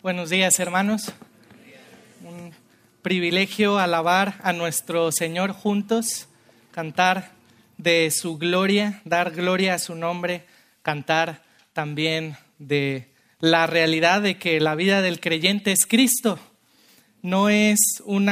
Buenos días, hermanos. Un privilegio alabar a nuestro Señor juntos, cantar de su gloria, dar gloria a su nombre, cantar también de la realidad de que la vida del creyente es Cristo. No es un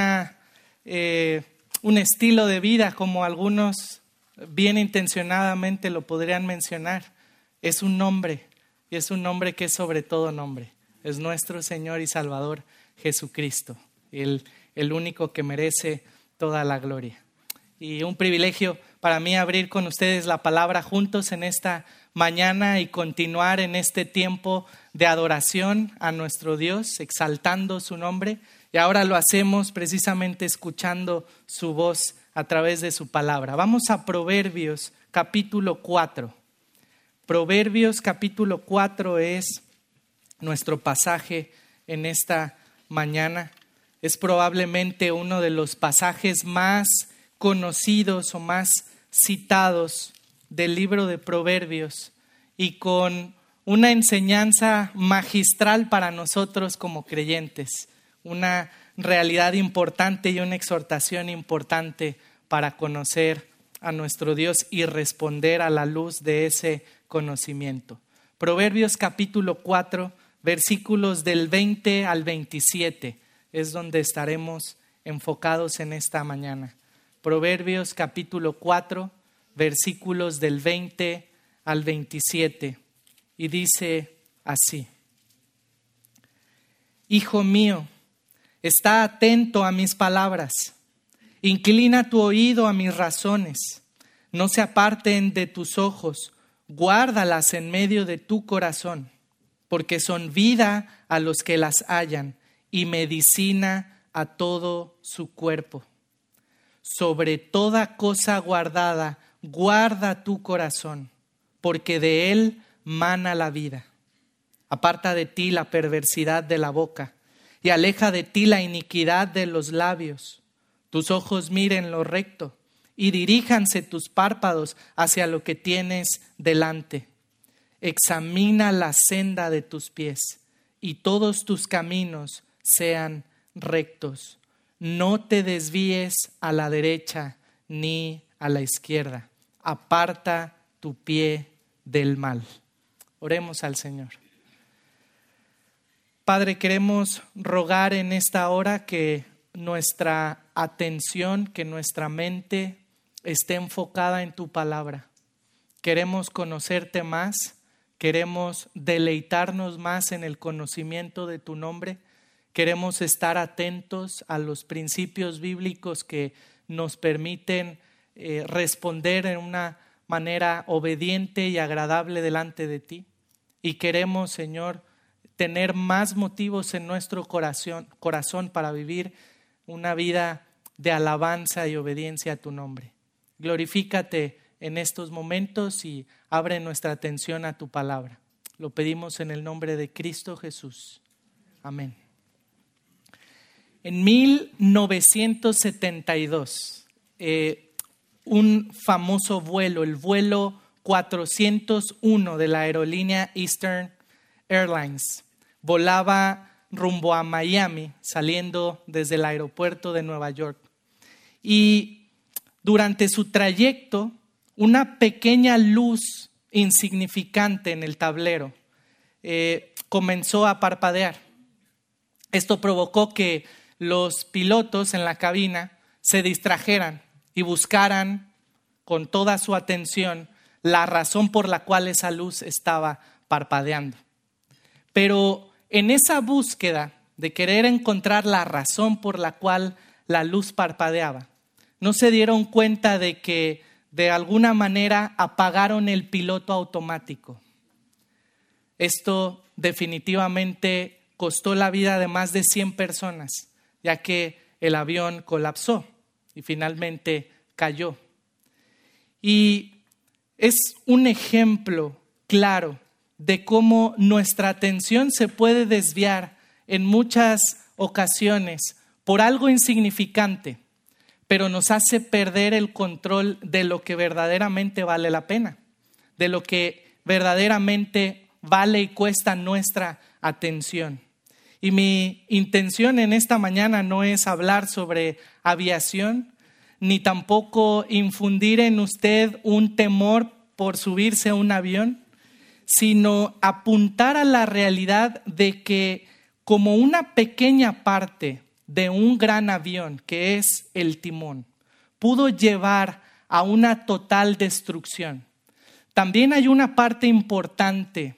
estilo de vida como algunos bien intencionadamente lo podrían mencionar. Es un nombre, y es un nombre que es sobre todo nombre. Es nuestro Señor y Salvador Jesucristo, el único que merece toda la gloria. Y un privilegio para mí abrir con ustedes la palabra juntos en esta mañana y continuar en este tiempo de adoración a nuestro Dios, exaltando su nombre. Y ahora lo hacemos precisamente escuchando su voz a través de su palabra. Vamos a Proverbios capítulo 4. Proverbios capítulo 4 es nuestro pasaje en esta mañana. Es probablemente uno de los pasajes más conocidos o más citados del libro de Proverbios y con una enseñanza magistral para nosotros como creyentes, una realidad importante y una exhortación importante para conocer a nuestro Dios y responder a la luz de ese conocimiento. Proverbios capítulo 4, versículos del 20 al 27 es donde estaremos enfocados en esta mañana. Proverbios capítulo 4, versículos del 20 al 27. Y dice así: Hijo mío, está atento a mis palabras, inclina tu oído a mis razones, no se aparten de tus ojos, guárdalas en medio de tu corazón, porque son vida a los que las hallan y medicina a todo su cuerpo. Sobre toda cosa guardada, guarda tu corazón, porque de él mana la vida. Aparta de ti la perversidad de la boca y aleja de ti la iniquidad de los labios. Tus ojos miren lo recto y diríjanse tus párpados hacia lo que tienes delante. Examina la senda de tus pies y todos tus caminos sean rectos. No te desvíes a la derecha ni a la izquierda. Aparta tu pie del mal. Oremos al Señor. Padre, queremos rogar en esta hora que nuestra atención, que nuestra mente esté enfocada en tu palabra. Queremos conocerte más. Queremos deleitarnos más en el conocimiento de tu nombre. Queremos estar atentos a los principios bíblicos que nos permiten responder en una manera obediente y agradable delante de ti. Y queremos, Señor, tener más motivos en nuestro corazón para vivir una vida de alabanza y obediencia a tu nombre. Glorifícate en estos momentos y abre nuestra atención a tu palabra. Lo pedimos en el nombre de Cristo Jesús. Amén. En 1972, un famoso vuelo, el vuelo 401 de la aerolínea Eastern Airlines, volaba rumbo a Miami, saliendo desde el aeropuerto de Nueva York. Y durante su trayecto, una pequeña luz insignificante en el tablero comenzó a parpadear. Esto provocó que los pilotos en la cabina se distrajeran y buscaran con toda su atención la razón por la cual esa luz estaba parpadeando. Pero en esa búsqueda de querer encontrar la razón por la cual la luz parpadeaba, no se dieron cuenta de que de alguna manera apagaron el piloto automático. Esto definitivamente costó la vida de más de 100 personas, ya que el avión colapsó y finalmente cayó. Y es un ejemplo claro de cómo nuestra atención se puede desviar en muchas ocasiones por algo insignificante, pero nos hace perder el control de lo que verdaderamente vale la pena, de lo que verdaderamente vale y cuesta nuestra atención. Y mi intención en esta mañana no es hablar sobre aviación, ni tampoco infundir en usted un temor por subirse a un avión, sino apuntar a la realidad de que como una pequeña parte de un gran avión, que es el timón, pudo llevar a una total destrucción, también hay una parte importante,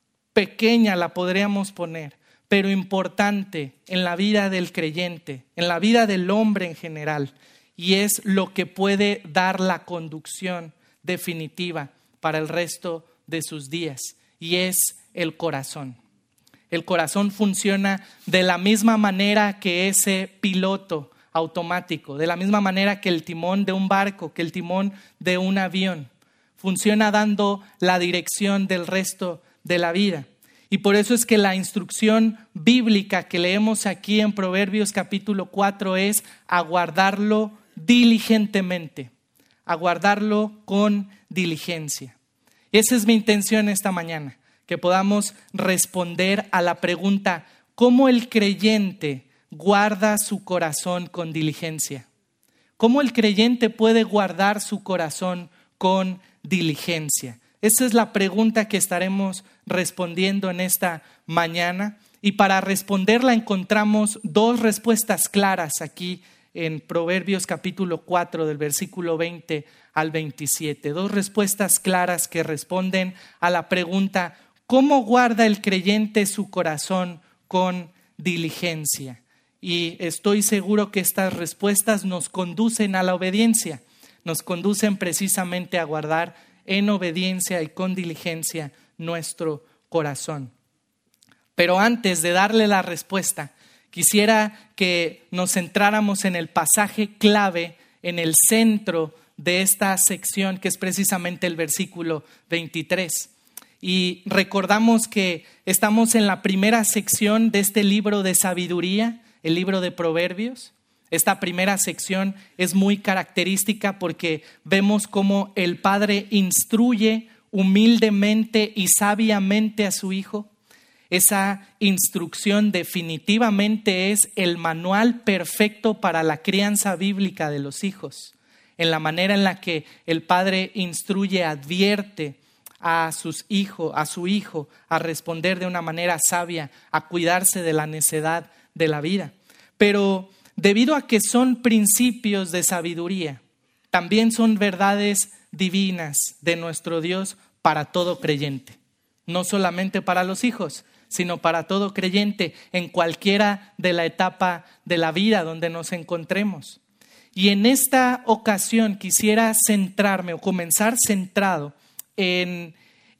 pequeña la podríamos poner, pero importante en la vida del creyente, en la vida del hombre en general, y es lo que puede dar la conducción definitiva para el resto de sus días, y es el corazón. El corazón funciona de la misma manera que ese piloto automático, de la misma manera que el timón de un barco, que el timón de un avión. Funciona dando la dirección del resto de la vida. Y por eso es que la instrucción bíblica que leemos aquí en Proverbios capítulo 4 es aguardarlo diligentemente, aguardarlo con diligencia. Esa es mi intención esta mañana, que podamos responder a la pregunta, ¿cómo el creyente guarda su corazón con diligencia? ¿Cómo el creyente puede guardar su corazón con diligencia? Esa es la pregunta que estaremos respondiendo en esta mañana, y para responderla encontramos dos respuestas claras aquí en Proverbios capítulo 4 del versículo 20 al 27. Dos respuestas claras que responden a la pregunta, ¿cómo guarda el creyente su corazón con diligencia? Y estoy seguro que estas respuestas nos conducen a la obediencia, nos conducen precisamente a guardar en obediencia y con diligencia nuestro corazón. Pero antes de darle la respuesta, quisiera que nos centráramos en el pasaje clave, en el centro de esta sección, que es precisamente el versículo 23. Y recordamos que estamos en la primera sección de este libro de sabiduría, el libro de Proverbios. Esta primera sección es muy característica porque vemos cómo el padre instruye humildemente y sabiamente a su hijo. Esa instrucción definitivamente es el manual perfecto para la crianza bíblica de los hijos. En la manera en la que el padre instruye, advierte a su hijo a responder de una manera sabia, a cuidarse de la necedad de la vida. Pero debido a que son principios de sabiduría, también son verdades divinas de nuestro Dios para todo creyente. No solamente para los hijos, sino para todo creyente en cualquiera de la etapa de la vida donde nos encontremos. Y en esta ocasión quisiera centrarme o comenzar centrado en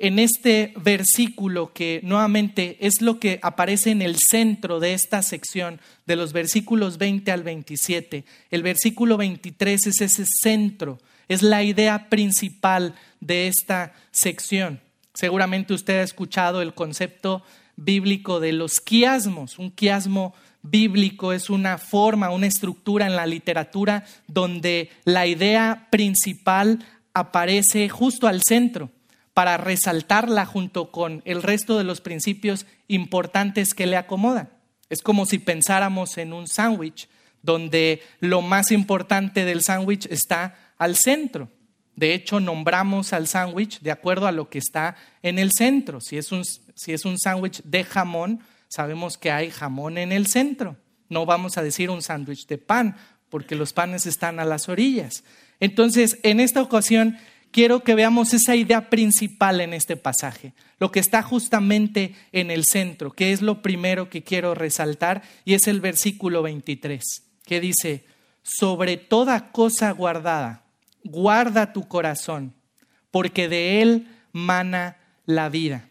este versículo que nuevamente es lo que aparece en el centro de esta sección, de los versículos 20 al 27. El versículo 23 es ese centro, es la idea principal de esta sección. Seguramente usted ha escuchado el concepto bíblico de los quiasmos. Un quiasmo bíblico es una forma, una estructura en la literatura donde la idea principal aparece justo al centro, para resaltarla junto con el resto de los principios importantes que le acomodan. Es como si pensáramos en un sándwich, donde lo más importante del sándwich está al centro. De hecho, nombramos al sándwich de acuerdo a lo que está en el centro. Si es un sándwich de jamón, sabemos que hay jamón en el centro. No vamos a decir un sándwich de pan, porque los panes están a las orillas. Entonces, en esta ocasión, quiero que veamos esa idea principal en este pasaje, lo que está justamente en el centro, que es lo primero que quiero resaltar, y es el versículo 23, que dice, sobre toda cosa guardada, guarda tu corazón, porque de él mana la vida.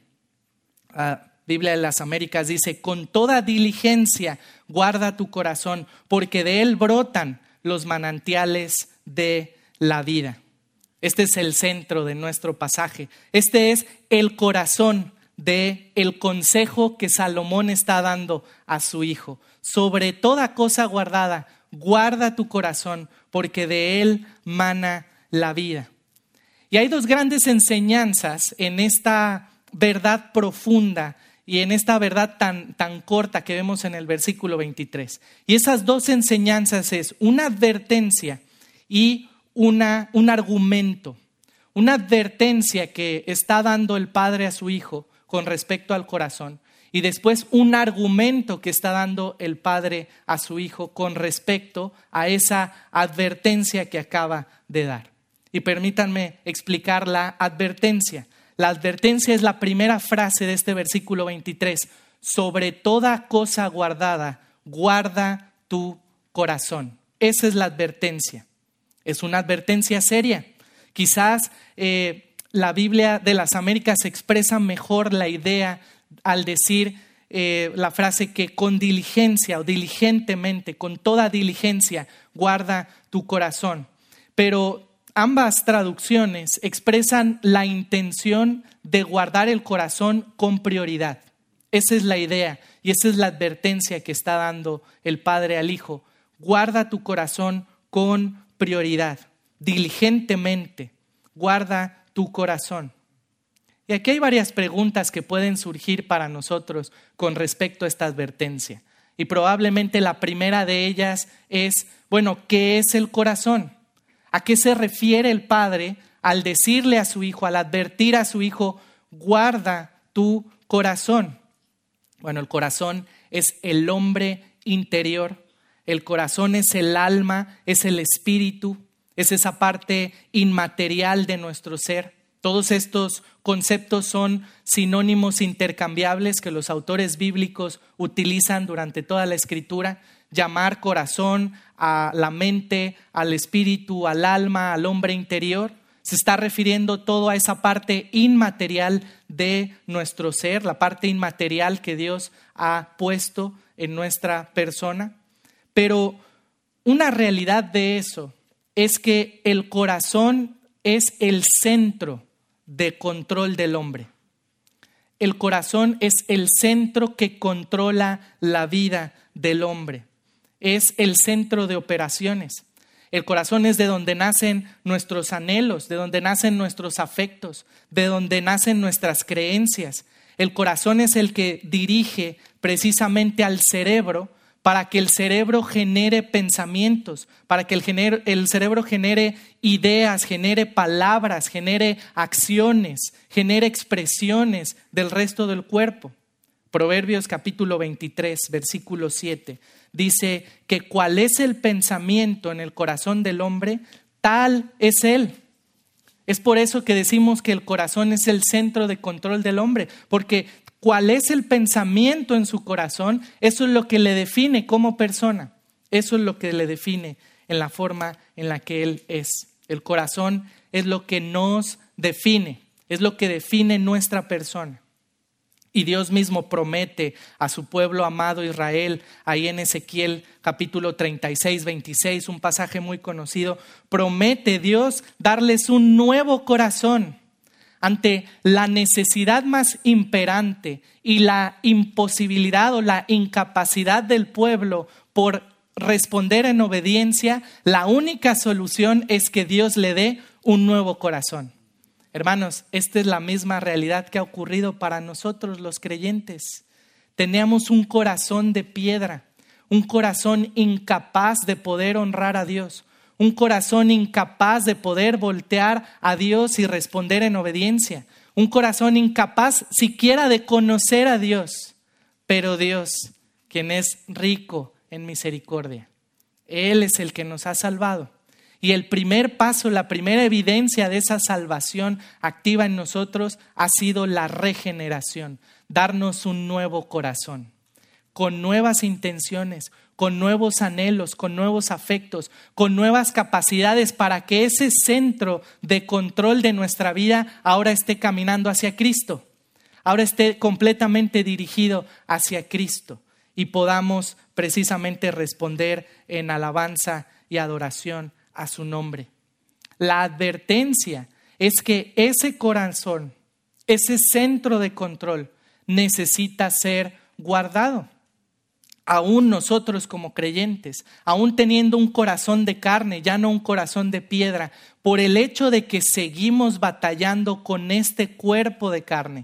La Biblia de las Américas dice, con toda diligencia guarda tu corazón, porque de él brotan los manantiales de la vida. Este es el centro de nuestro pasaje. Este es el corazón del consejo que Salomón está dando a su hijo. Sobre toda cosa guardada, guarda tu corazón, porque de él mana la vida. Y hay dos grandes enseñanzas en esta verdad profunda y en esta verdad tan corta que vemos en el versículo 23. Y esas dos enseñanzas es una advertencia y un argumento. Una advertencia que está dando el Padre a su Hijo con respecto al corazón. Y después un argumento que está dando el Padre a su Hijo con respecto a esa advertencia que acaba de dar. Y permítanme explicar la advertencia. La advertencia es la primera frase de este versículo 23. Sobre toda cosa guardada, guarda tu corazón. Esa es la advertencia. Es una advertencia seria. Quizás la Biblia de las Américas expresa mejor la idea al decir la frase que con diligencia o diligentemente, con toda diligencia, guarda tu corazón. Pero ambas traducciones expresan la intención de guardar el corazón con prioridad. Esa es la idea y esa es la advertencia que está dando el Padre al Hijo. Guarda tu corazón con prioridad. Diligentemente, guarda tu corazón. Y aquí hay varias preguntas que pueden surgir para nosotros con respecto a esta advertencia. Y probablemente la primera de ellas es, bueno, ¿qué es el corazón? ¿A qué se refiere el Padre al decirle a su Hijo, al advertir a su Hijo, guarda tu corazón? Bueno, el corazón es el hombre interior, el corazón es el alma, es el espíritu, es esa parte inmaterial de nuestro ser. Todos estos conceptos son sinónimos intercambiables que los autores bíblicos utilizan durante toda la Escritura. Llamar corazón a la mente, al espíritu, al alma, al hombre interior. Se está refiriendo todo a esa parte inmaterial de nuestro ser, la parte inmaterial que Dios ha puesto en nuestra persona. Pero una realidad de eso es que el corazón es el centro de control del hombre. El corazón es el centro que controla la vida del hombre. Es el centro de operaciones. El corazón es de donde nacen nuestros anhelos, de donde nacen nuestros afectos, de donde nacen nuestras creencias. El corazón es el que dirige precisamente al cerebro para que el cerebro genere pensamientos, para que el cerebro genere ideas, genere palabras, genere acciones, genere expresiones del resto del cuerpo. Proverbios capítulo 23, versículo 7, dice que cuál es el pensamiento en el corazón del hombre, tal es él. Es por eso que decimos que el corazón es el centro de control del hombre, porque cuál es el pensamiento en su corazón, eso es lo que le define como persona. Eso es lo que le define en la forma en la que él es. El corazón es lo que nos define, es lo que define nuestra persona. Y Dios mismo promete a su pueblo amado Israel, ahí en Ezequiel capítulo 36, 26, un pasaje muy conocido, promete Dios darles un nuevo corazón. Ante la necesidad más imperante y la imposibilidad o la incapacidad del pueblo por responder en obediencia, la única solución es que Dios le dé un nuevo corazón. Hermanos, esta es la misma realidad que ha ocurrido para nosotros los creyentes. Teníamos un corazón de piedra, un corazón incapaz de poder honrar a Dios, un corazón incapaz de poder voltear a Dios y responder en obediencia, un corazón incapaz siquiera de conocer a Dios. Pero Dios, quien es rico en misericordia, Él es el que nos ha salvado. Y el primer paso, la primera evidencia de esa salvación activa en nosotros ha sido la regeneración, darnos un nuevo corazón, con nuevas intenciones, con nuevos anhelos, con nuevos afectos, con nuevas capacidades para que ese centro de control de nuestra vida ahora esté caminando hacia Cristo, ahora esté completamente dirigido hacia Cristo y podamos precisamente responder en alabanza y adoración a su nombre. La advertencia es que ese corazón, ese centro de control necesita ser guardado. Aún nosotros como creyentes, aún teniendo un corazón de carne, ya no un corazón de piedra, por el hecho de que seguimos batallando con este cuerpo de carne,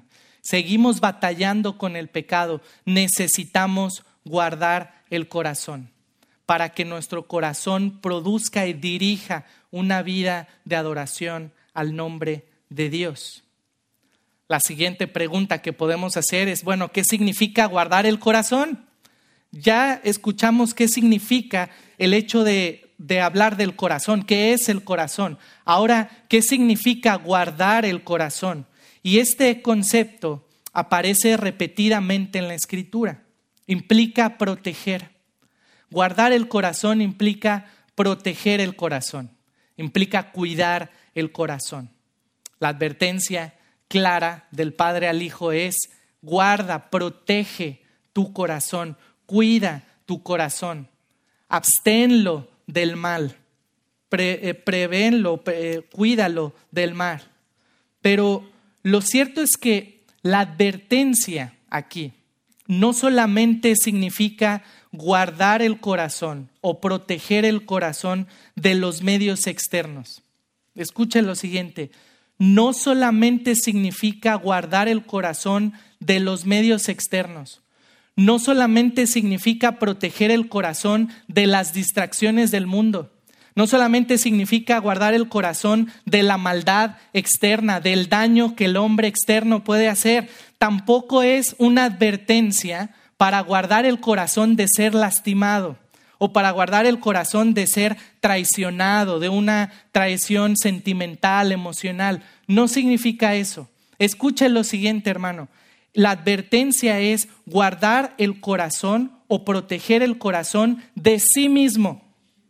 seguimos batallando con el pecado, necesitamos guardar el corazón para que nuestro corazón produzca y dirija una vida de adoración al nombre de Dios. La siguiente pregunta que podemos hacer es, bueno, ¿qué significa guardar el corazón? Ya escuchamos qué significa el hecho de hablar del corazón, qué es el corazón. Ahora, ¿qué significa guardar el corazón? Y este concepto aparece repetidamente en la Escritura. Implica proteger. Guardar el corazón implica proteger el corazón, implica cuidar el corazón. La advertencia clara del Padre al Hijo es: guarda, protege tu corazón, cuida tu corazón, absténlo del mal, prevénlo, cuídalo del mal. Pero lo cierto es que la advertencia aquí no solamente significa guardar el corazón o proteger el corazón de los medios externos. Escuchen lo siguiente: no solamente significa guardar el corazón de los medios externos, no solamente significa proteger el corazón de las distracciones del mundo, no solamente significa guardar el corazón de la maldad externa, del daño que el hombre externo puede hacer, tampoco es una advertencia para guardar el corazón de ser lastimado o para guardar el corazón de ser traicionado, de una traición sentimental, emocional. No significa eso. Escuche lo siguiente, hermano. La advertencia es guardar el corazón o proteger el corazón de sí mismo.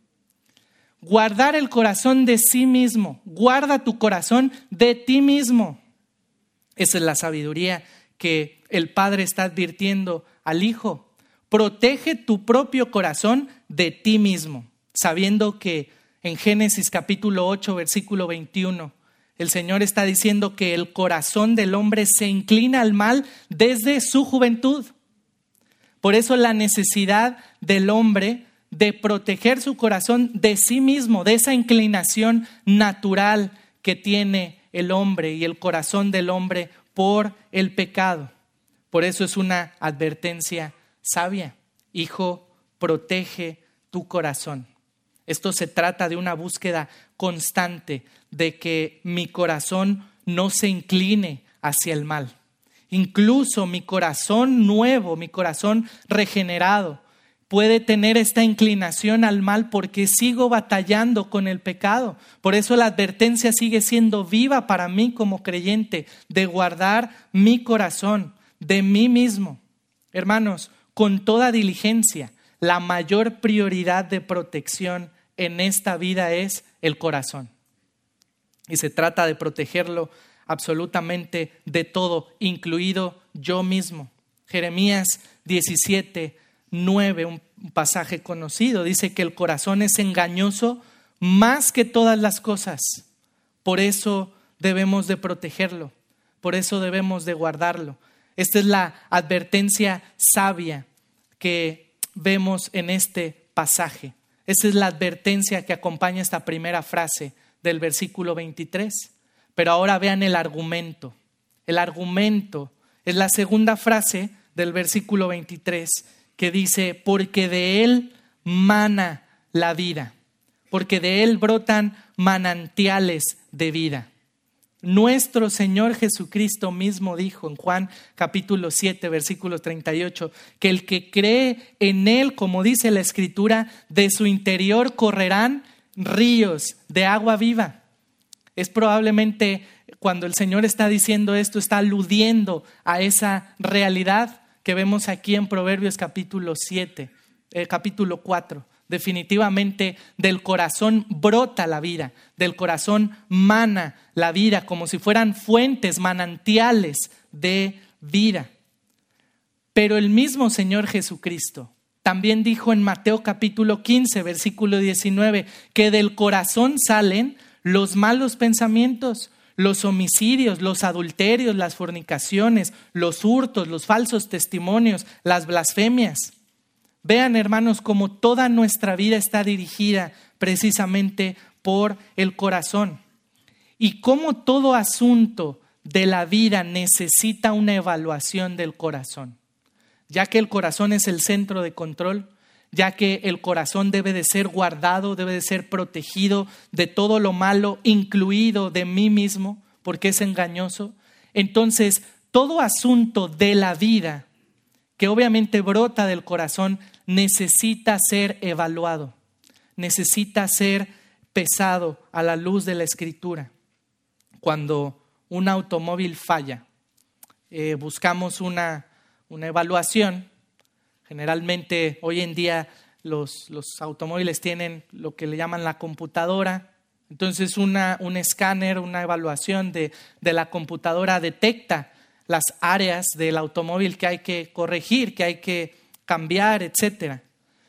Guardar el corazón de sí mismo. Guarda tu corazón de ti mismo. Esa es la sabiduría que el Padre está advirtiendo al Hijo. Protege tu propio corazón de ti mismo, sabiendo que en Génesis capítulo 8, versículo 21, el Señor está diciendo que el corazón del hombre se inclina al mal desde su juventud. Por eso la necesidad del hombre de proteger su corazón de sí mismo, de esa inclinación natural que tiene el hombre y el corazón del hombre por el pecado. Por eso es una advertencia sabia. Hijo, protege tu corazón. Esto se trata de una búsqueda constante de que mi corazón no se incline hacia el mal. Incluso mi corazón nuevo, mi corazón regenerado, puede tener esta inclinación al mal porque sigo batallando con el pecado. Por eso la advertencia sigue siendo viva para mí como creyente, de guardar mi corazón de mí mismo. Hermanos, con toda diligencia, la mayor prioridad de protección en esta vida es el corazón. Y se trata de protegerlo absolutamente de todo, incluido yo mismo. Jeremías 17:9, un pasaje conocido, dice que el corazón es engañoso más que todas las cosas. Por eso debemos de protegerlo, por eso debemos de guardarlo. Esta es la advertencia sabia que vemos en este pasaje. Esta es la advertencia que acompaña esta primera frase del versículo 23. Pero ahora vean el argumento. El argumento es la segunda frase del versículo 23 que dice: porque de él mana la vida, porque de él brotan manantiales de vida. Nuestro Señor Jesucristo mismo dijo en Juan capítulo 7, versículo 38, que el que cree en él, como dice la Escritura, de su interior correrán ríos de agua viva. Es probablemente cuando el Señor está diciendo esto, está aludiendo a esa realidad que vemos aquí en Proverbios capítulo 4. Definitivamente del corazón brota la vida, del corazón mana la vida, como si fueran fuentes, manantiales de vida. Pero el mismo Señor Jesucristo también dijo en Mateo capítulo 15, versículo 19, que del corazón salen los malos pensamientos, los homicidios, los adulterios, las fornicaciones, los hurtos, los falsos testimonios, las blasfemias. Vean, hermanos, cómo toda nuestra vida está dirigida precisamente por el corazón. Y cómo todo asunto de la vida necesita una evaluación del corazón, ya que el corazón es el centro de control, ya que el corazón debe de ser guardado, debe de ser protegido de todo lo malo, incluido de mí mismo, porque es engañoso. Entonces, todo asunto de la vida que obviamente brota del corazón necesita ser evaluado, necesita ser pesado a la luz de la Escritura. Cuando un automóvil falla, buscamos una evaluación. Generalmente hoy en día los automóviles tienen lo que le llaman la computadora. Entonces un escáner, una evaluación de la computadora detecta las áreas del automóvil que hay que corregir, que hay que cambiar, etc.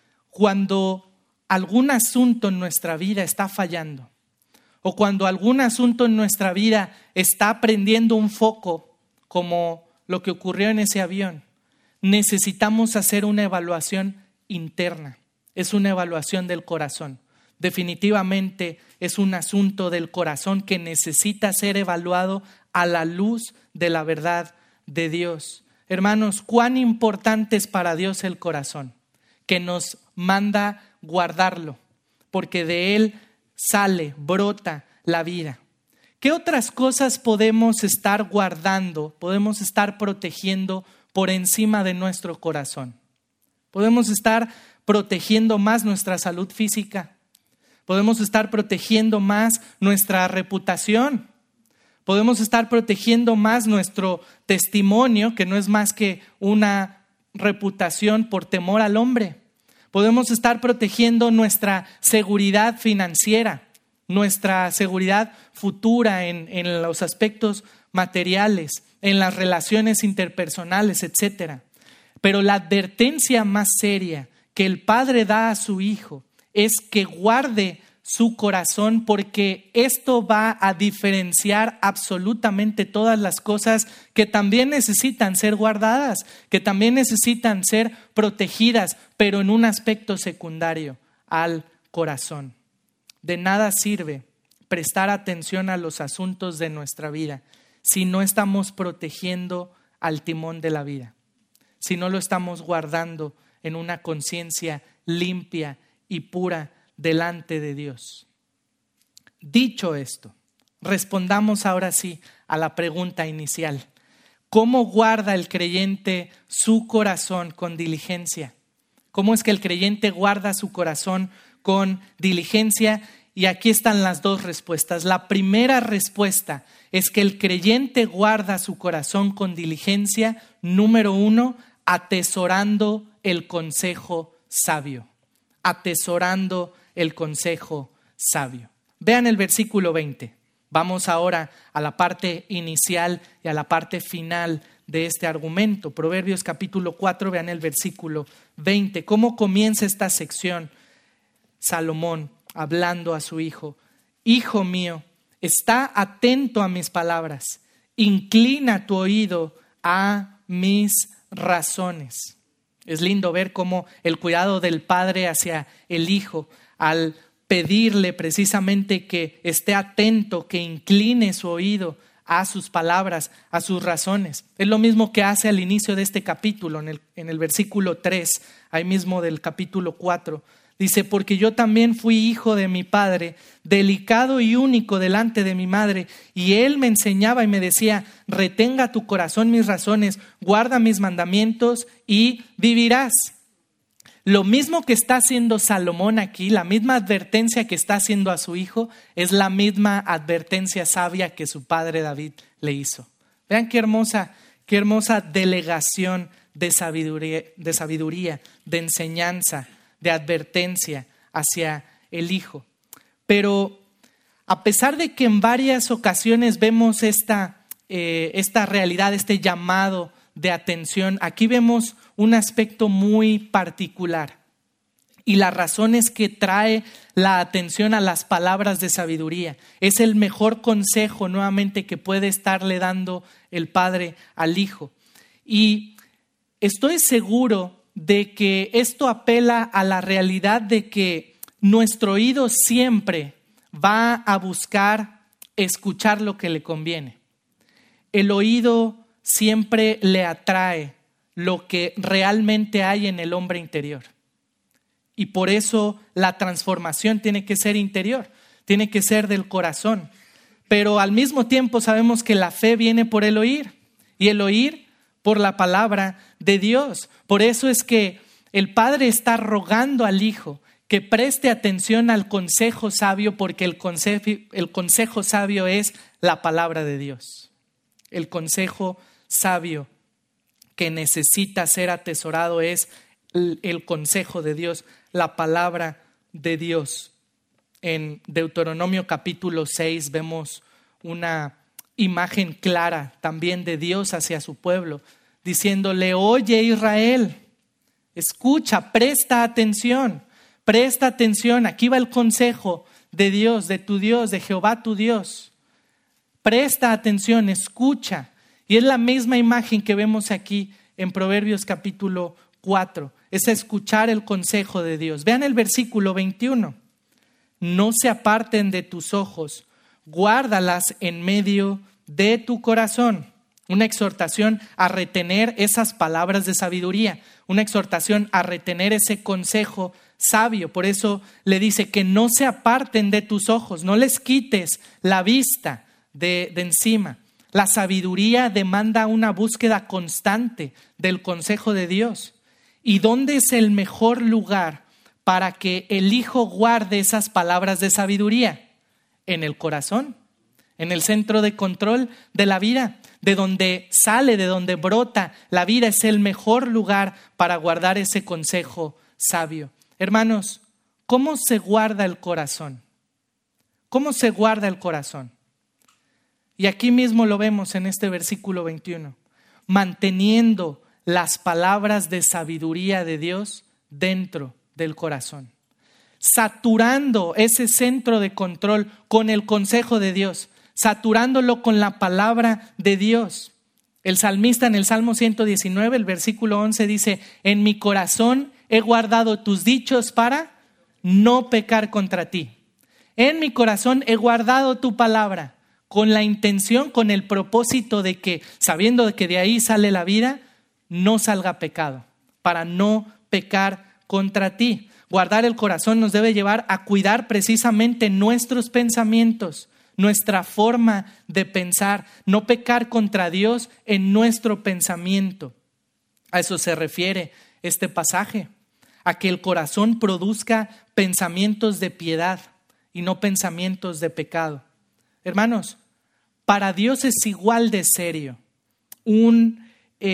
Cuando algún asunto en nuestra vida está fallando, o cuando algún asunto en nuestra vida está prendiendo un foco, como lo que ocurrió en ese avión, necesitamos hacer una evaluación interna. Es una evaluación del corazón. Definitivamente es un asunto del corazón que necesita ser evaluado a la luz de la verdad de Dios. Hermanos, cuán importante es para Dios el corazón, que nos manda guardarlo, porque de él sale, brota la vida. ¿Qué otras cosas podemos estar guardando, podemos estar protegiendo por encima de nuestro corazón? Podemos estar protegiendo más nuestra salud física, podemos estar protegiendo más nuestra reputación, podemos estar protegiendo más nuestro testimonio, que no es más que una reputación por temor al hombre. Podemos estar protegiendo nuestra seguridad financiera, nuestra seguridad futura en los aspectos materiales, en las relaciones interpersonales, etc. Pero la advertencia más seria que el Padre da a su Hijo es que guarde su corazón, porque esto va a diferenciar absolutamente todas las cosas que también necesitan ser guardadas, que también necesitan ser protegidas, pero en un aspecto secundario al corazón. De nada sirve prestar atención a los asuntos de nuestra vida si no estamos protegiendo al timón de la vida, si no lo estamos guardando en una conciencia limpia y pura delante de Dios. Dicho esto, respondamos ahora sí a la pregunta inicial. ¿Cómo guarda el creyente su corazón con diligencia? ¿Cómo es que el creyente guarda su corazón con diligencia? Y aquí están las dos respuestas. La primera respuesta es que el creyente guarda su corazón con diligencia, número 1, atesorando el consejo sabio. Atesorando el consejo sabio. Vean el versículo 20. Vamos ahora a la parte inicial y a la parte final de este argumento. Proverbios capítulo 4, vean el versículo 20. ¿Cómo comienza esta sección? Salomón hablando a su hijo. Hijo mío, está atento a mis palabras. Inclina tu oído a mis razones. Es lindo ver cómo el cuidado del padre hacia el hijo, al pedirle precisamente que esté atento, que incline su oído a sus palabras, a sus razones. Es lo mismo que hace al inicio de este capítulo, en el versículo 3, ahí mismo del capítulo 4. Dice, porque yo también fui hijo de mi padre, delicado y único delante de mi madre, y él me enseñaba y me decía, retenga tu corazón mis razones, guarda mis mandamientos y vivirás. Lo mismo que está haciendo Salomón aquí, la misma advertencia que está haciendo a su hijo, es la misma advertencia sabia que su padre David le hizo. Vean qué hermosa delegación de sabiduría, de enseñanza, de advertencia hacia el hijo. Pero a pesar de que en varias ocasiones vemos esta realidad, este llamado de atención, aquí vemos un aspecto muy particular. Y la razón es que trae la atención a las palabras de sabiduría. Es el mejor consejo nuevamente que puede estarle dando el padre al hijo. Y estoy seguro de que esto apela a la realidad de que nuestro oído siempre va a buscar escuchar lo que le conviene. el oído siempre le atrae lo que realmente hay en el hombre interior. Y por eso la transformación tiene que ser interior, tiene que ser del corazón. Pero al mismo tiempo sabemos que la fe viene por el oír y el oír por la palabra de Dios. Por eso es que el Padre está rogando al Hijo que preste atención al consejo sabio, porque el consejo sabio es la palabra de Dios. El consejo sabio que necesita ser atesorado es el consejo de Dios, la palabra de Dios. En Deuteronomio capítulo 6 vemos una imagen clara también de Dios hacia su pueblo, diciéndole: oye Israel, escucha, presta atención, aquí va el consejo de Dios, de Jehová tu Dios. Presta atención, escucha. Y es la misma imagen que vemos aquí en Proverbios capítulo 4, es escuchar el consejo de Dios. Vean el versículo 21. No se aparten de tus ojos, guárdalas en medio de tu corazón. Una exhortación a retener esas palabras de sabiduría, una exhortación a retener ese consejo sabio. Por eso le dice que no se aparten de tus ojos, no les quites la vista de encima. La sabiduría demanda una búsqueda constante del consejo de Dios. ¿Y dónde es el mejor lugar para que el hijo guarde esas palabras de sabiduría? En el corazón, en el centro de control de la vida, de donde sale, de donde brota la vida. Es el mejor lugar para guardar ese consejo sabio. Hermanos, ¿cómo se guarda el corazón? ¿Cómo se guarda el corazón? Y aquí mismo lo vemos en este versículo 21. Manteniendo las palabras de sabiduría de Dios dentro del corazón. Saturando ese centro de control con el consejo de Dios. Saturándolo con la palabra de Dios. El salmista en el Salmo 119, el versículo 11 dice: en mi corazón he guardado tus dichos para no pecar contra ti. En mi corazón he guardado tu palabra con la intención, con el propósito de que, sabiendo de que de ahí sale la vida, no salga pecado, para no pecar contra ti. Guardar el corazón nos debe llevar a cuidar precisamente nuestros pensamientos, nuestra forma de pensar, no pecar contra Dios en nuestro pensamiento. A eso se refiere este pasaje, a que el corazón produzca pensamientos de piedad y no pensamientos de pecado. Hermanos, para Dios es igual de serio un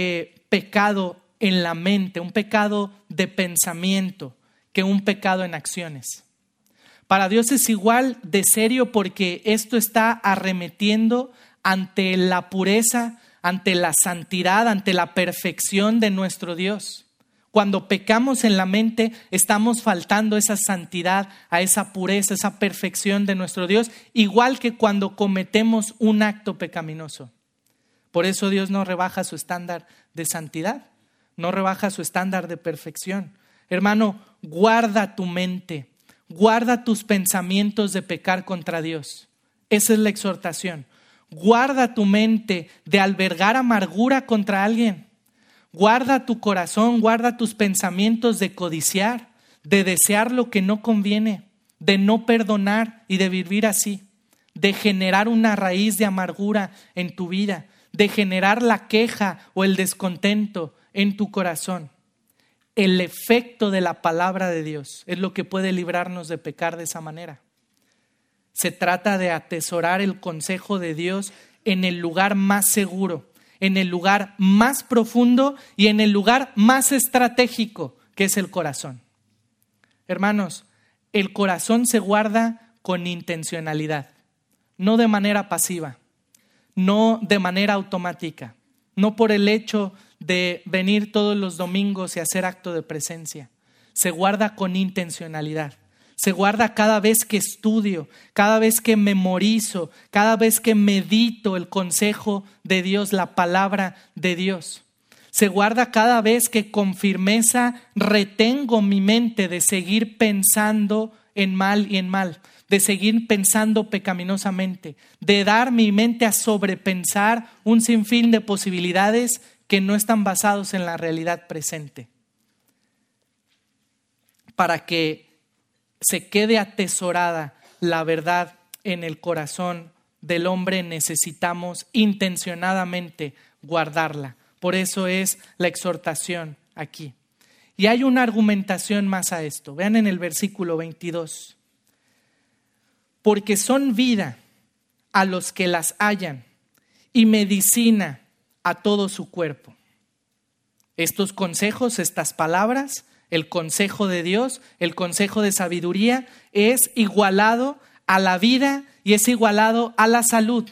pecado en la mente, un pecado de pensamiento, que un pecado en acciones. Para Dios es igual de serio porque esto está arremetiendo ante la pureza, ante la santidad, ante la perfección de nuestro Dios. Cuando pecamos en la mente, estamos faltando esa santidad, a esa pureza, esa perfección de nuestro Dios, igual que cuando cometemos un acto pecaminoso. Por eso Dios no rebaja su estándar de santidad, no rebaja su estándar de perfección. Hermano, guarda tu mente, guarda tus pensamientos de pecar contra Dios. Esa es la exhortación. Guarda tu mente de albergar amargura contra alguien. Guarda tu corazón, guarda tus pensamientos de codiciar, de desear lo que no conviene, de no perdonar y de vivir así, de generar una raíz de amargura en tu vida, de generar la queja o el descontento en tu corazón. El efecto de la palabra de Dios es lo que puede librarnos de pecar de esa manera. Se trata de atesorar el consejo de Dios en el lugar más seguro, en el lugar más profundo y en el lugar más estratégico, que es el corazón. Hermanos, el corazón se guarda con intencionalidad, no de manera pasiva, no de manera automática, no por el hecho de venir todos los domingos y hacer acto de presencia. Se guarda con intencionalidad. Se guarda cada vez que estudio, cada vez que memorizo, cada vez que medito el consejo de Dios, la palabra de Dios. Se guarda cada vez que con firmeza retengo mi mente de seguir pensando en mal y en mal, de seguir pensando pecaminosamente, de dar mi mente a sobrepensar un sinfín de posibilidades que no están basados en la realidad presente. Para que se quede atesorada la verdad en el corazón del hombre, necesitamos intencionadamente guardarla. Por eso es la exhortación aquí. Y hay una argumentación más a esto. Vean en el versículo 22. Porque son vida a los que las hallan y medicina a todo su cuerpo. Estos consejos, estas palabras, el consejo de Dios, el consejo de sabiduría, es igualado a la vida y es igualado a la salud.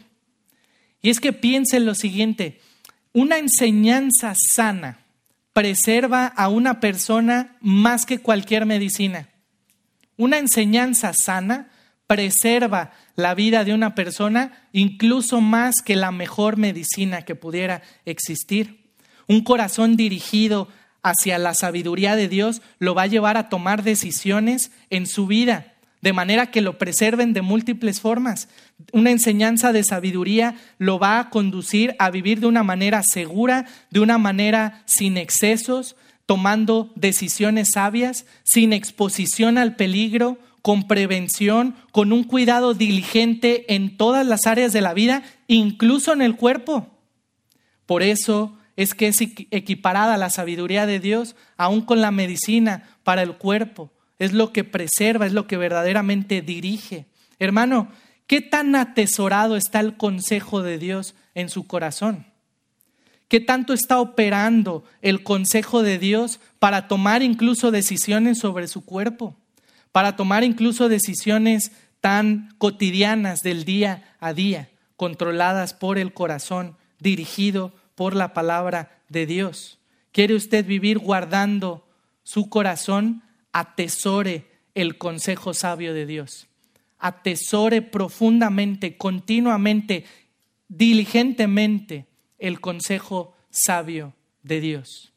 Y es que piensen lo siguiente, una enseñanza sana preserva a una persona más que cualquier medicina. Una enseñanza sana preserva la vida de una persona incluso más que la mejor medicina que pudiera existir. Un corazón dirigido hacia la sabiduría de Dios lo va a llevar a tomar decisiones en su vida, de manera que lo preserven de múltiples formas. Una enseñanza de sabiduría lo va a conducir a vivir de una manera segura, de una manera sin excesos, tomando decisiones sabias, sin exposición al peligro, con prevención, con un cuidado diligente en todas las áreas de la vida, incluso en el cuerpo. Por eso es que es equiparada la sabiduría de Dios aún con la medicina para el cuerpo. Es lo que preserva, es lo que verdaderamente dirige. Hermano, ¿qué tan atesorado está el consejo de Dios en su corazón? ¿Qué tanto está operando el consejo de Dios para tomar incluso decisiones sobre su cuerpo? Para tomar incluso decisiones tan cotidianas del día a día, controladas por el corazón, dirigido por la palabra de Dios. ¿Quiere usted vivir guardando su corazón? Atesore el consejo sabio de Dios. Atesore profundamente, continuamente, diligentemente el consejo sabio de Dios.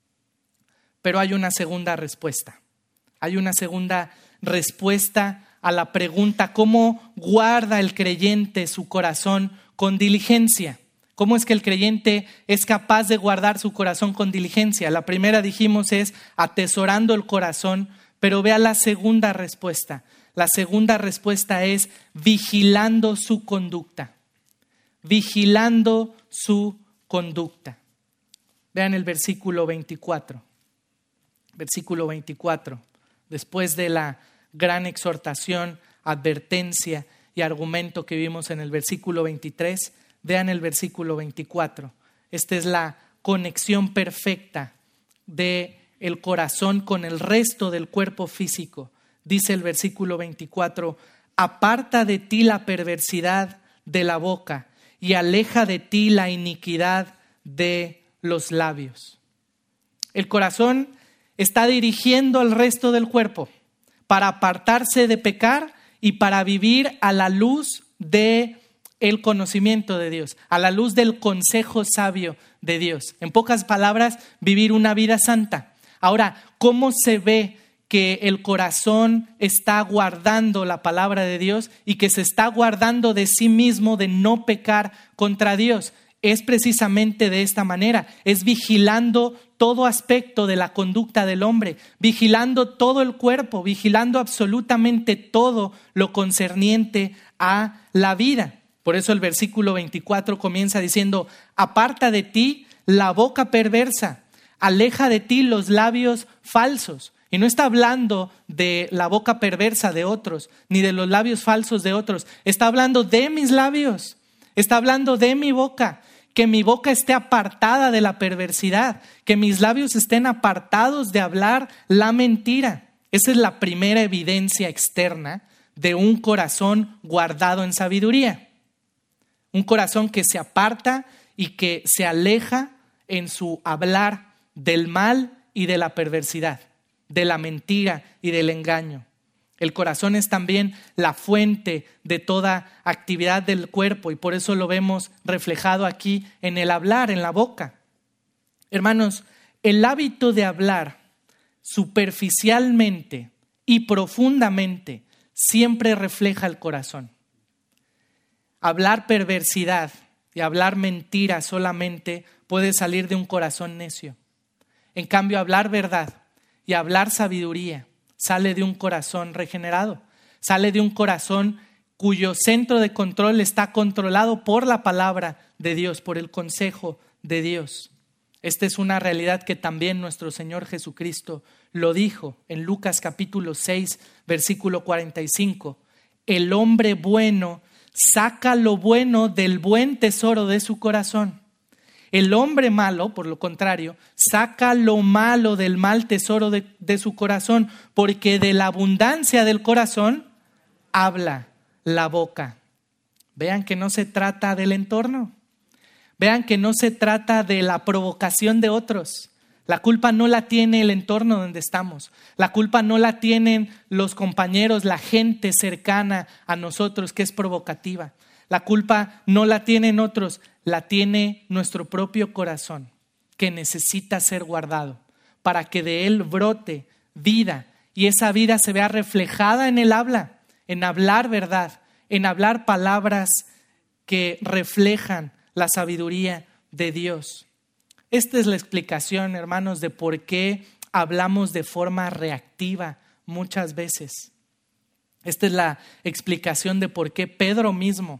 Pero hay una segunda respuesta. Hay una segunda respuesta a la pregunta: ¿cómo guarda el creyente su corazón con diligencia? ¿Cómo es que el creyente es capaz de guardar su corazón con diligencia? La primera, dijimos, es atesorando el corazón, pero vea la segunda respuesta. La segunda respuesta es vigilando su conducta. Vigilando su conducta. Vean el versículo 24. Versículo 24. Después de la gran exhortación, advertencia y argumento que vimos en el versículo 23, vean el versículo 24. Esta es la conexión perfecta del corazón con el resto del cuerpo físico. Dice el versículo 24: aparta de ti la perversidad de la boca y aleja de ti la iniquidad de los labios. El corazón está dirigiendo al resto del cuerpo para apartarse de pecar y para vivir a la luz de el conocimiento de Dios, a la luz del consejo sabio de Dios. En pocas palabras, vivir una vida santa. Ahora, ¿cómo se ve que el corazón está guardando la palabra de Dios y que se está guardando de sí mismo de no pecar contra Dios? Es precisamente de esta manera, es vigilando todo aspecto de la conducta del hombre, vigilando todo el cuerpo, vigilando absolutamente todo lo concerniente a la vida. Por eso el versículo 24 comienza diciendo: aparta de ti la boca perversa, aleja de ti los labios falsos. Y no está hablando de la boca perversa de otros, ni de los labios falsos de otros. Está hablando de mis labios, está hablando de mi boca. Que mi boca esté apartada de la perversidad, que mis labios estén apartados de hablar la mentira. Esa es la primera evidencia externa de un corazón guardado en sabiduría. Un corazón que se aparta y que se aleja en su hablar del mal y de la perversidad, de la mentira y del engaño. El corazón es también la fuente de toda actividad del cuerpo y por eso lo vemos reflejado aquí en el hablar, en la boca. Hermanos, el hábito de hablar superficialmente y profundamente siempre refleja el corazón. Hablar perversidad y hablar mentira solamente puede salir de un corazón necio. En cambio, hablar verdad y hablar sabiduría sale de un corazón regenerado, sale de un corazón cuyo centro de control está controlado por la palabra de Dios, por el consejo de Dios. Esta es una realidad que también nuestro Señor Jesucristo lo dijo en Lucas capítulo 6, versículo 45. El hombre bueno saca lo bueno del buen tesoro de su corazón. El hombre malo, por lo contrario, saca lo malo del mal tesoro de su corazón, porque de la abundancia del corazón habla la boca. Vean que no se trata del entorno. Vean que no se trata de la provocación de otros. La culpa no la tiene el entorno donde estamos. La culpa no la tienen los compañeros, la gente cercana a nosotros que es provocativa. La culpa no la tienen otros, la tiene nuestro propio corazón, que necesita ser guardado para que de él brote vida y esa vida se vea reflejada en el habla, en hablar verdad, en hablar palabras que reflejan la sabiduría de Dios. Esta es la explicación, hermanos, de por qué hablamos de forma reactiva muchas veces. Esta es la explicación de por qué Pedro mismo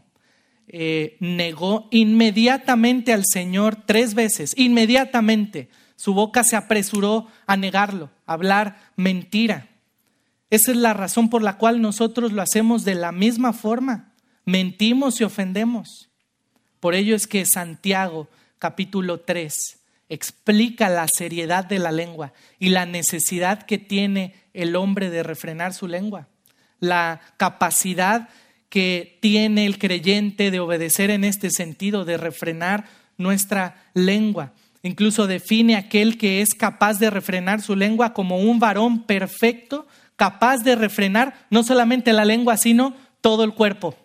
negó inmediatamente al Señor 3 veces. Inmediatamente. Su boca se apresuró a negarlo, a hablar mentira. Esa es la razón por la cual nosotros lo hacemos de la misma forma. Mentimos y ofendemos. Por ello es que Santiago, capítulo 3, explica la seriedad de la lengua y la necesidad que tiene el hombre de refrenar su lengua. La capacidad que tiene el creyente de obedecer en este sentido, de refrenar nuestra lengua. Incluso define a aquel que es capaz de refrenar su lengua como un varón perfecto, capaz de refrenar no solamente la lengua, sino todo el cuerpo.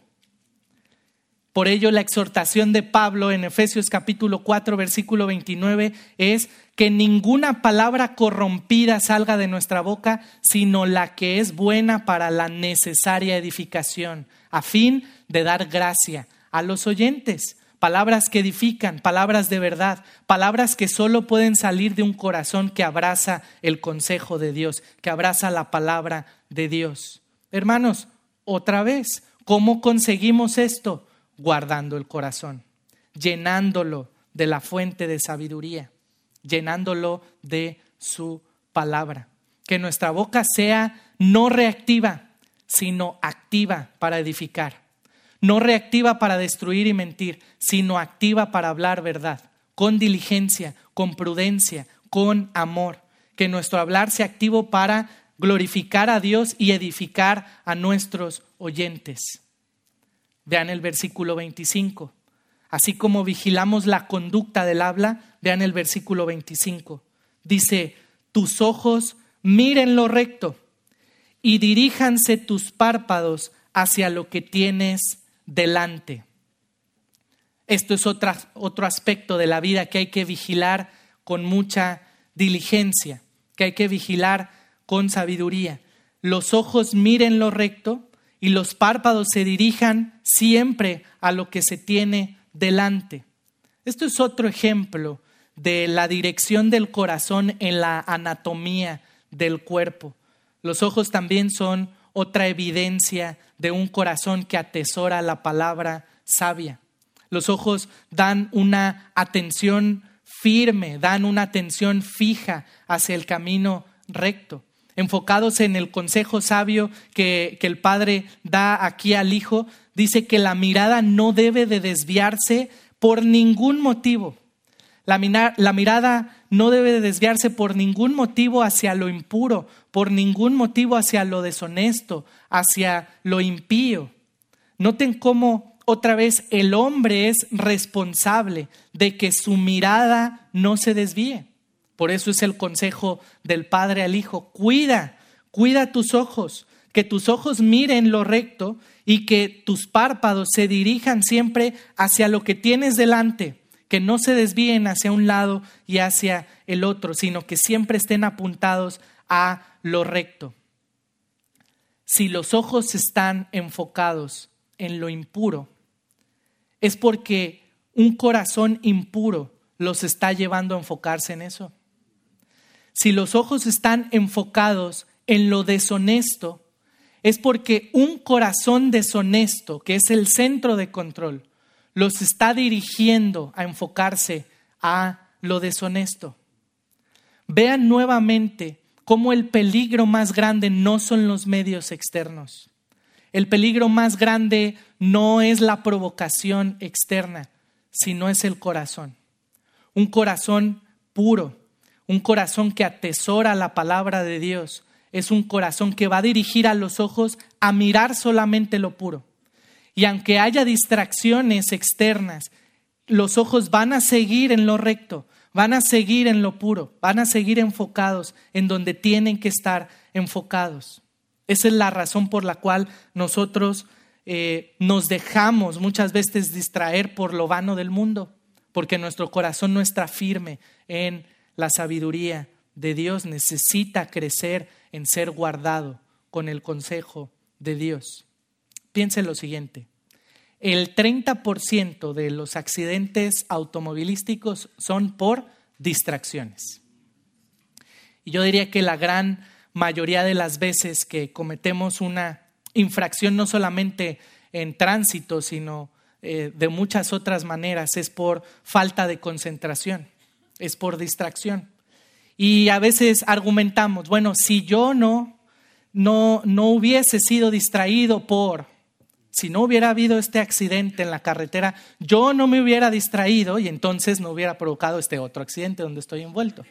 Por ello, la exhortación de Pablo en Efesios capítulo 4, versículo 29 es que ninguna palabra corrompida salga de nuestra boca, sino la que es buena para la necesaria edificación, a fin de dar gracia a los oyentes. Palabras que edifican, palabras de verdad, palabras que solo pueden salir de un corazón que abraza el consejo de Dios, que abraza la palabra de Dios. Hermanos, otra vez, ¿cómo conseguimos esto? Guardando el corazón, llenándolo de la fuente de sabiduría, llenándolo de su palabra. Que nuestra boca sea no reactiva, sino activa para edificar. No reactiva para destruir y mentir, sino activa para hablar verdad, con diligencia, con prudencia, con amor. Que nuestro hablar sea activo para glorificar a Dios y edificar a nuestros oyentes. Vean el versículo 25. Así como vigilamos la conducta del habla, vean el versículo 25. Dice, tus ojos miren lo recto y diríjanse tus párpados hacia lo que tienes delante. Esto es otro aspecto de la vida que hay que vigilar con mucha diligencia, que hay que vigilar con sabiduría. Los ojos miren lo recto y los párpados se dirijan siempre a lo que se tiene delante. Esto es otro ejemplo de la dirección del corazón en la anatomía del cuerpo. Los ojos también son otra evidencia de un corazón que atesora la palabra sabia. Los ojos dan una atención firme, dan una atención fija hacia el camino recto. Enfocados en el consejo sabio que el Padre da aquí al Hijo, dice que la mirada no debe de desviarse por ningún motivo. La mirada no debe de desviarse por ningún motivo hacia lo impuro, por ningún motivo hacia lo deshonesto, hacia lo impío. Noten cómo otra vez el hombre es responsable de que su mirada no se desvíe. Por eso es el consejo del Padre al Hijo. Cuida tus ojos, que tus ojos miren lo recto y que tus párpados se dirijan siempre hacia lo que tienes delante, que no se desvíen hacia un lado y hacia el otro, sino que siempre estén apuntados a lo recto. si los ojos están enfocados en lo impuro, es porque un corazón impuro los está llevando a enfocarse en eso. Si los ojos están enfocados en lo deshonesto, es porque un corazón deshonesto, que es el centro de control, los está dirigiendo a enfocarse a lo deshonesto. Vean nuevamente cómo el peligro más grande no son los medios externos. El peligro más grande no es la provocación externa, sino es el corazón. Un corazón puro, un corazón que atesora la palabra de Dios, es un corazón que va a dirigir a los ojos a mirar solamente lo puro. Y aunque haya distracciones externas, los ojos van a seguir en lo recto, van a seguir en lo puro, van a seguir enfocados en donde tienen que estar enfocados. Esa es la razón por la cual nosotros nos dejamos muchas veces distraer por lo vano del mundo, porque nuestro corazón no está firme en la sabiduría de Dios, necesita crecer en ser guardado con el consejo de Dios. Piense lo siguiente: el 30% de los accidentes automovilísticos son por distracciones. Y yo diría que la gran mayoría de las veces que cometemos una infracción, no solamente en tránsito, sino de muchas otras maneras, es por falta de concentración, es por distracción. Y a veces argumentamos, bueno, si yo no hubiese sido distraído si no hubiera habido este accidente en la carretera, yo no me hubiera distraído y entonces no hubiera provocado este otro accidente donde estoy envuelto.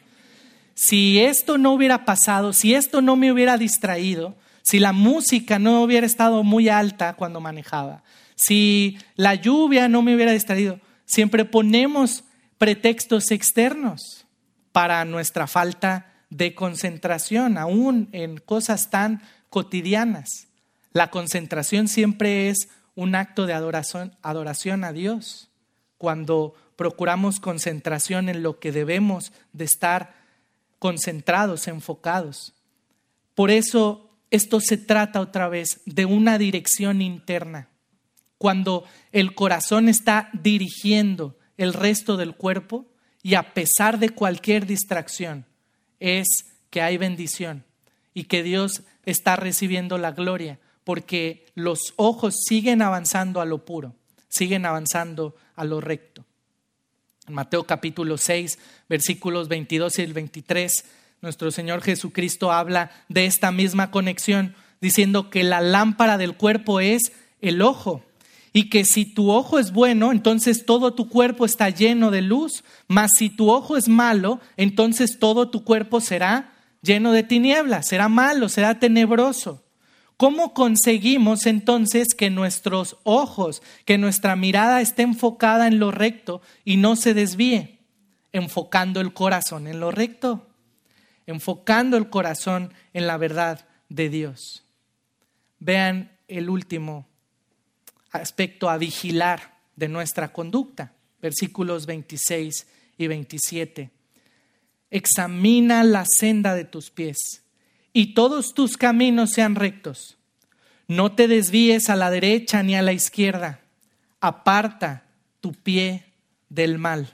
Si esto no hubiera pasado, si esto no me hubiera distraído, si la música no hubiera estado muy alta cuando manejaba, si la lluvia no me hubiera distraído, siempre ponemos pretextos externos para nuestra falta de concentración, aún en cosas tan cotidianas. La concentración siempre es un acto de adoración a Dios. Cuando procuramos concentración en lo que debemos de estar concentrados, enfocados. Por eso esto se trata otra vez de una dirección interna. Cuando el corazón está dirigiendo el resto del cuerpo y a pesar de cualquier distracción, es que hay bendición y que Dios está recibiendo la gloria, porque los ojos siguen avanzando a lo puro, siguen avanzando a lo recto. En Mateo capítulo 6, versículos 22 y el 23, nuestro Señor Jesucristo habla de esta misma conexión, diciendo que la lámpara del cuerpo es el ojo, y que si tu ojo es bueno, entonces todo tu cuerpo está lleno de luz, mas si tu ojo es malo, entonces todo tu cuerpo será lleno de tinieblas, será malo, será tenebroso. ¿Cómo conseguimos entonces que nuestros ojos, que nuestra mirada esté enfocada en lo recto y no se desvíe? Enfocando el corazón en lo recto, enfocando el corazón en la verdad de Dios. Vean el último aspecto a vigilar de nuestra conducta, versículos 26 y 27. Examina la senda de tus pies y todos tus caminos sean rectos. No te desvíes a la derecha ni a la izquierda. Aparta tu pie del mal.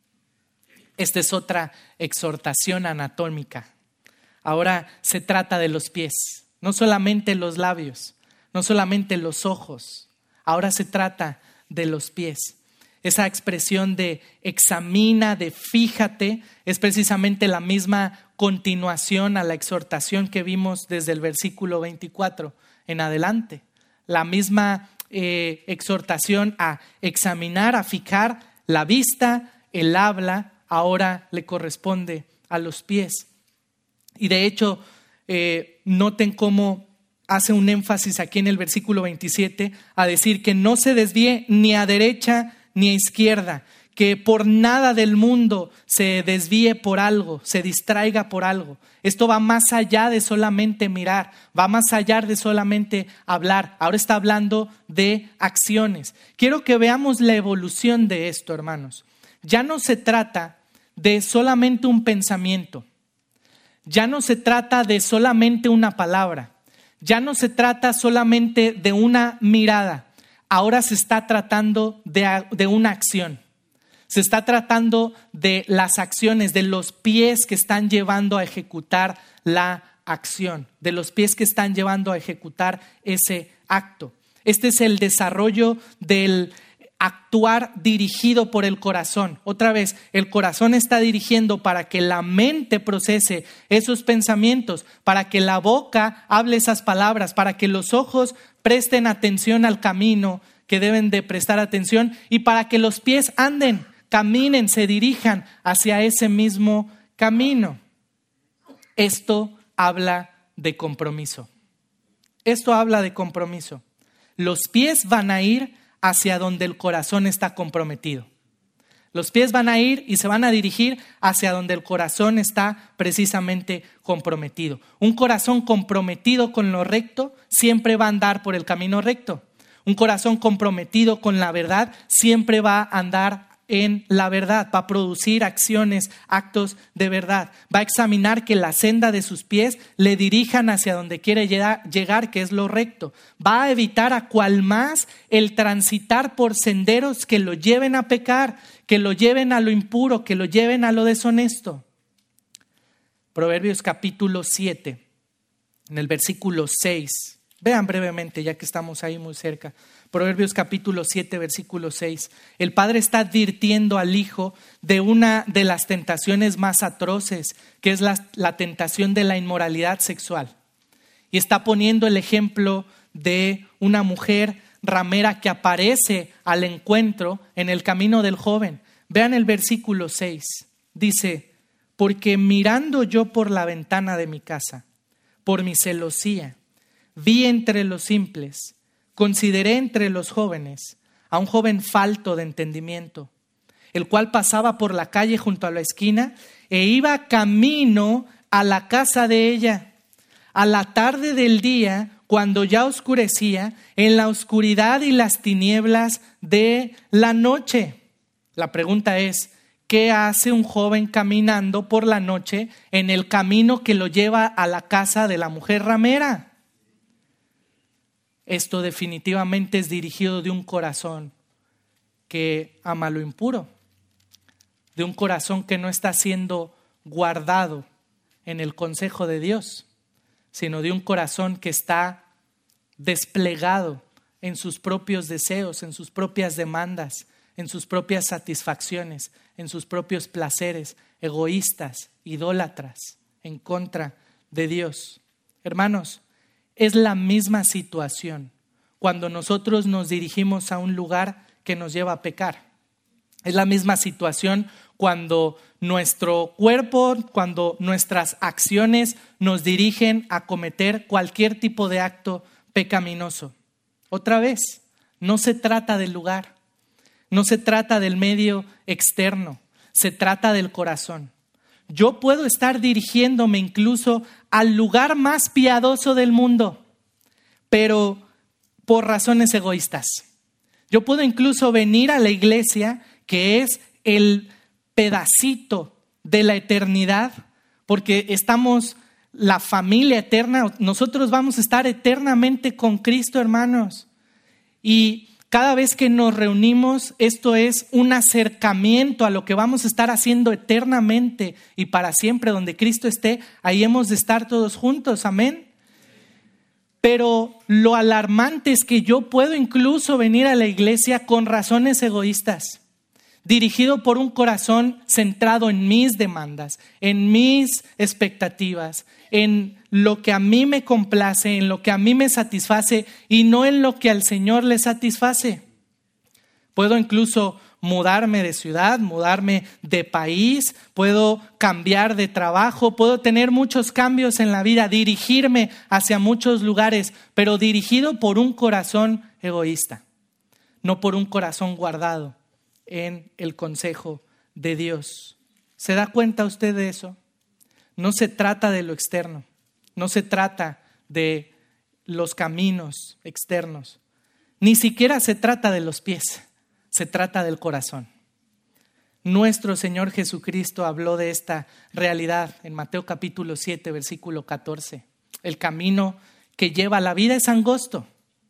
Esta es otra exhortación anatómica. Ahora se trata de los pies, no solamente los labios, no solamente los ojos. Ahora se trata de los pies. Esa expresión de examina, de fíjate, es precisamente la misma continuación a la exhortación que vimos desde el versículo 24 en adelante. La misma exhortación a examinar, a fijar la vista, el habla, ahora le corresponde a los pies. Y de hecho, noten cómo hace un énfasis aquí en el versículo 27 a decir que no se desvíe ni a derecha ni a izquierda, que por nada del mundo se desvíe por algo, se distraiga por algo. Esto va más allá de solamente mirar, va más allá de solamente hablar. Ahora está hablando de acciones. Quiero que veamos la evolución de esto, hermanos. Ya no se trata de solamente un pensamiento, ya no se trata de solamente una palabra. Ya no se trata solamente de una mirada, ahora se está tratando de una acción. Se está tratando de las acciones, de los pies que están llevando a ejecutar la acción, de los pies que están llevando a ejecutar ese acto. Este es el desarrollo del actuar dirigido por el corazón. Otra vez, el corazón está dirigiendo para que la mente procese esos pensamientos, para que la boca hable esas palabras, para que los ojos presten atención al camino que deben de prestar atención y para que los pies anden, caminen, se dirijan hacia ese mismo camino. Esto habla de compromiso. Esto habla de compromiso. Los pies van a ir hacia donde el corazón está comprometido. Los pies van a ir y se van a dirigir hacia donde el corazón está precisamente comprometido. Un corazón comprometido con lo recto siempre va a andar por el camino recto. Un corazón comprometido con la verdad siempre va a andar en la verdad, va a producir acciones, actos de verdad. Va a examinar que la senda de sus pies le dirijan hacia donde quiere llegar, que es lo recto. Va a evitar a cual más el transitar por senderos que lo lleven a pecar, que lo lleven a lo impuro, que lo lleven a lo deshonesto. Proverbios capítulo 7, en el versículo 6. Vean brevemente, ya que estamos ahí muy cerca. Proverbios capítulo 7, versículo 6. El padre está advirtiendo al hijo de una de las tentaciones más atroces, que es la tentación de la inmoralidad sexual. Y está poniendo el ejemplo de una mujer ramera que aparece al encuentro en el camino del joven. Vean el versículo 6. Dice, porque mirando yo por la ventana de mi casa, por mi celosía, vi entre los simples, consideré entre los jóvenes a un joven falto de entendimiento, el cual pasaba por la calle junto a la esquina e iba camino a la casa de ella. A la tarde del día, cuando ya oscurecía, en la oscuridad y las tinieblas de la noche. La pregunta es, ¿qué hace un joven caminando por la noche en el camino que lo lleva a la casa de la mujer ramera? Esto definitivamente es dirigido de un corazón que ama lo impuro, de un corazón que no está siendo guardado en el consejo de Dios, sino de un corazón que está desplegado en sus propios deseos, en sus propias demandas, en sus propias satisfacciones, en sus propios placeres, egoístas, idólatras, en contra de Dios. Hermanos, es la misma situación cuando nosotros nos dirigimos a un lugar que nos lleva a pecar. Es la misma situación cuando nuestro cuerpo, cuando nuestras acciones nos dirigen a cometer cualquier tipo de acto pecaminoso. Otra vez, no se trata del lugar, no se trata del medio externo, se trata del corazón. Yo puedo estar dirigiéndome incluso al lugar más piadoso del mundo, pero por razones egoístas. Yo puedo incluso venir a la iglesia, que es el pedacito de la eternidad, porque estamos la familia eterna, nosotros vamos a estar eternamente con Cristo, hermanos. Y cada vez que nos reunimos, esto es un acercamiento a lo que vamos a estar haciendo eternamente y para siempre. Donde Cristo esté, ahí hemos de estar todos juntos, amén. Pero lo alarmante es que yo puedo incluso venir a la iglesia con razones egoístas, dirigido por un corazón centrado en mis demandas, en mis expectativas, en lo que a mí me complace, en lo que a mí me satisface y no en lo que al Señor le satisface. Puedo incluso mudarme de ciudad, mudarme de país, puedo cambiar de trabajo, puedo tener muchos cambios en la vida, dirigirme hacia muchos lugares, pero dirigido por un corazón egoísta, no por un corazón guardado en el consejo de Dios. ¿Se da cuenta usted de eso? No se trata de lo externo, no se trata de los caminos externos, ni siquiera se trata de los pies, se trata del corazón. Nuestro Señor Jesucristo habló de esta realidad en Mateo capítulo 7, versículo 14. El camino que lleva a la vida es angosto.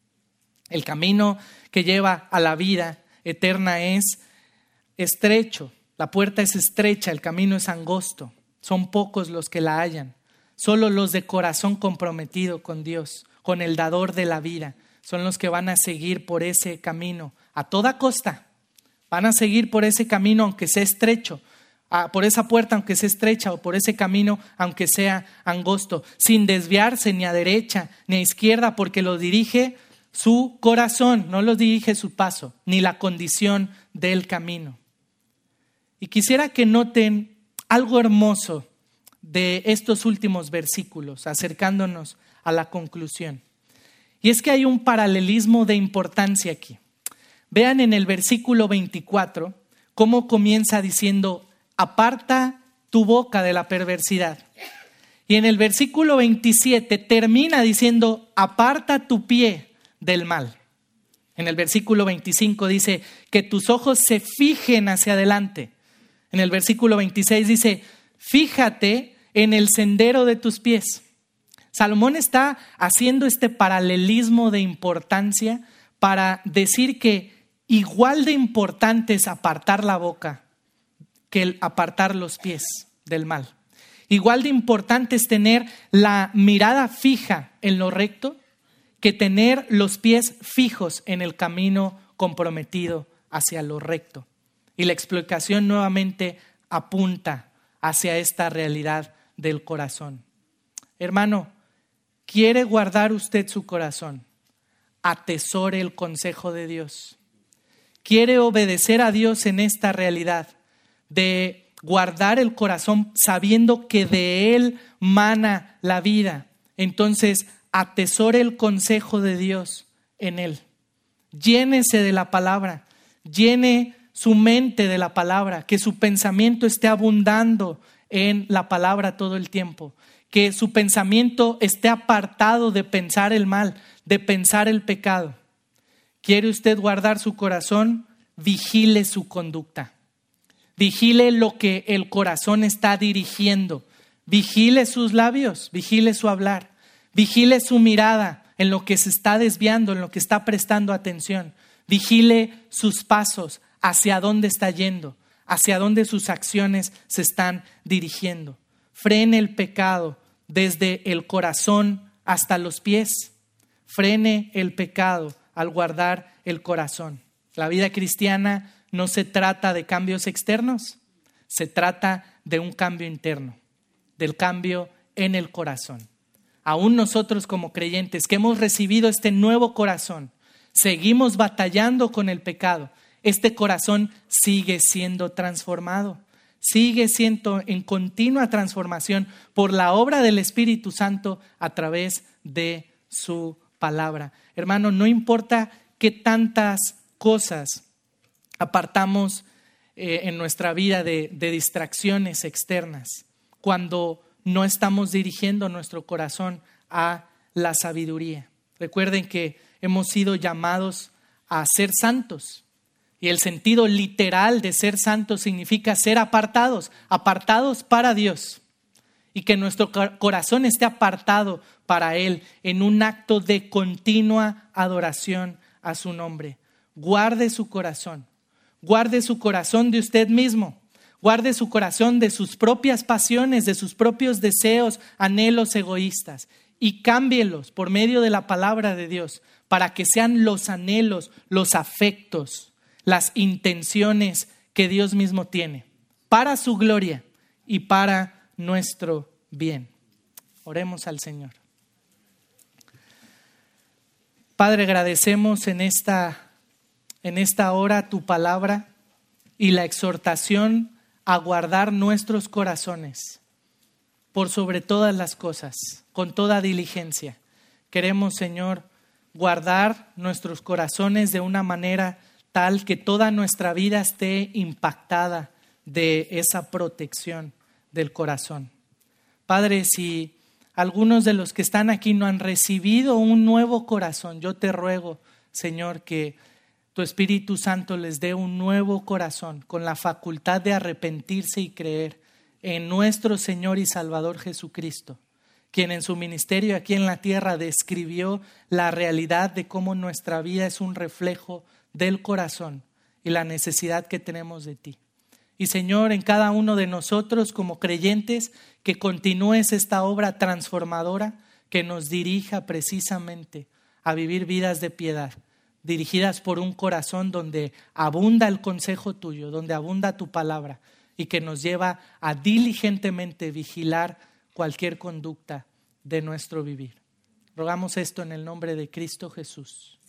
El camino que lleva a la vida eterna es estrecho. La puerta es estrecha, el camino es angosto. Son pocos los que la hallan. Solo los de corazón comprometido con Dios, con el dador de la vida, son los que van a seguir por ese camino a toda costa. Van a seguir por ese camino aunque sea estrecho, por esa puerta aunque sea estrecha, o por ese camino aunque sea angosto, sin desviarse ni a derecha ni a izquierda, porque lo dirige su corazón, no lo dirige su paso, ni la condición del camino. Y quisiera que noten algo hermoso de estos últimos versículos, acercándonos a la conclusión. Y es que hay un paralelismo de importancia aquí. Vean en el versículo 24 cómo comienza diciendo: aparta tu boca de la perversidad. Y en el versículo 27 termina diciendo: aparta tu pie del mal. En el versículo 25 dice: que tus ojos se fijen hacia adelante. En el versículo 26 dice: fíjate en el sendero de tus pies. Salomón está haciendo este paralelismo de importancia para decir que igual de importante es apartar la boca que el apartar los pies del mal. Igual de importante es tener la mirada fija en lo recto que tener los pies fijos en el camino comprometido hacia lo recto. Y la explicación nuevamente apunta hacia esta realidad del corazón. Hermano, ¿quiere guardar usted su corazón? Atesore el consejo de Dios. ¿Quiere obedecer a Dios en esta realidad de guardar el corazón sabiendo que de él mana la vida? Entonces, atesore el consejo de Dios en él. Llénese de la palabra, llene su mente de la palabra, que su pensamiento esté abundando en la palabra todo el tiempo, que su pensamiento esté apartado de pensar el mal, de pensar el pecado. ¿Quiere usted guardar su corazón? Vigile su conducta. Vigile lo que el corazón está dirigiendo. Vigile sus labios, vigile su hablar. Vigile su mirada en lo que se está desviando, en lo que está prestando atención. Vigile sus pasos, hacia dónde está yendo, hacia dónde sus acciones se están dirigiendo. Frene el pecado desde el corazón hasta los pies. Frene el pecado al guardar el corazón. La vida cristiana no se trata de cambios externos, se trata de un cambio interno, del cambio en el corazón. Aún nosotros como creyentes que hemos recibido este nuevo corazón, seguimos batallando con el pecado. Este corazón sigue siendo transformado, sigue siendo en continua transformación por la obra del Espíritu Santo a través de su palabra. Hermano, no importa qué tantas cosas apartamos en nuestra vida de distracciones externas, cuando no estamos dirigiendo nuestro corazón a la sabiduría. Recuerden que hemos sido llamados a ser santos. Y el sentido literal de ser santos significa ser apartados, apartados para Dios. Y que nuestro corazón esté apartado para Él en un acto de continua adoración a su nombre. Guarde su corazón de usted mismo. Guarde su corazón de sus propias pasiones, de sus propios deseos, anhelos egoístas. Y cámbielos por medio de la palabra de Dios para que sean los anhelos, los afectos, las intenciones que Dios mismo tiene para su gloria y para nuestro bien. Oremos al Señor. Padre, agradecemos en esta hora tu palabra y la exhortación a guardar nuestros corazones por sobre todas las cosas, con toda diligencia. Queremos, Señor, guardar nuestros corazones de una manera tal que toda nuestra vida esté impactada de esa protección del corazón. Padre, si algunos de los que están aquí no han recibido un nuevo corazón, yo te ruego, Señor, que tu Espíritu Santo les dé un nuevo corazón con la facultad de arrepentirse y creer en nuestro Señor y Salvador Jesucristo, quien en su ministerio aquí en la tierra describió la realidad de cómo nuestra vida es un reflejo del corazón y la necesidad que tenemos de ti. Y Señor, en cada uno de nosotros como creyentes, que continúes esta obra transformadora que nos dirija precisamente a vivir vidas de piedad, dirigidas por un corazón donde abunda el consejo tuyo, donde abunda tu palabra y que nos lleva a diligentemente vigilar cualquier conducta de nuestro vivir. Rogamos esto en el nombre de Cristo Jesús.